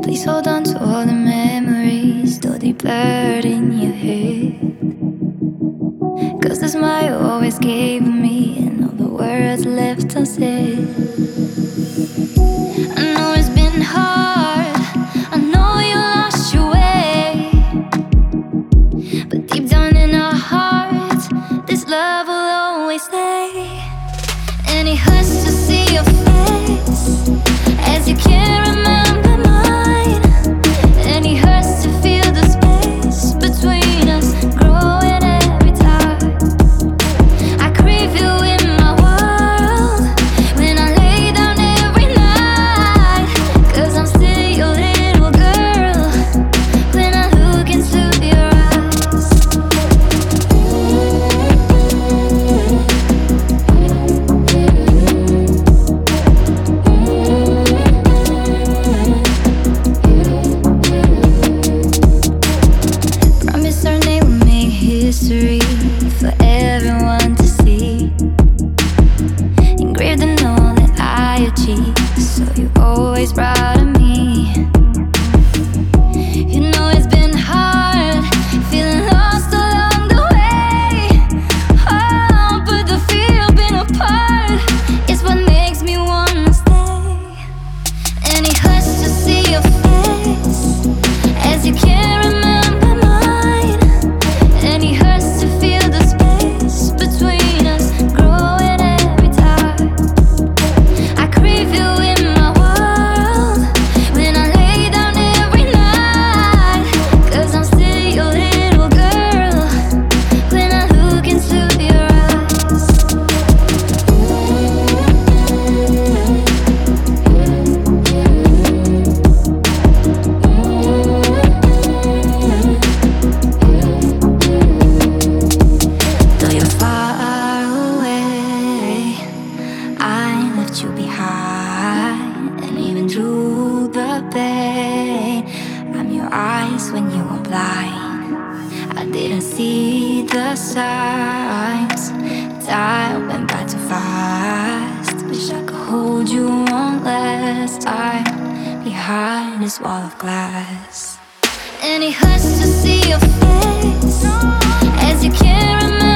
Please hold on to all the memories, though they blurred in your head. Cause the smile you always gave me, and all the words left unsaid. I know it's been hard, I know you lost your way, but deep down in our hearts, this love will always stay. And it hurts to see your face as you can't remember mine. And it hurts to feel the space between us growing every time. I crave you in my world when I lay down every night. Cause I'm still your little girl when I look into your eyes. Promise our name will make history for everyone to see, engraved in all that I achieved, so you're always proud of me. You know it's been hard, feeling lost along the way. Oh, but the fear of being apart is what makes me wanna stay. And it hurts to see your face as you can't remember mine. And it hurts to feel the space between us growing every time. I crave you in my world when I lay down every night. Cause I'm still your little girl when I look into your eyes. Though you're far away, I left you behind. And even through the pain, I'm your eyes when you were blind. I didn't see the signs, time went by too fast. Wish I could hold you one last time behind this wall of glass. And it hurts to see your face as you can't remember